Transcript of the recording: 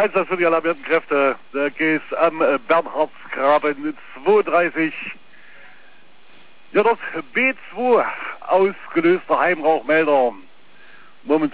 Einsatz für die alarmierten Kräfte. Der GS am Bernhardsgraben 32. Ja, dort B2 ausgelöster Heimrauchmelder. Moment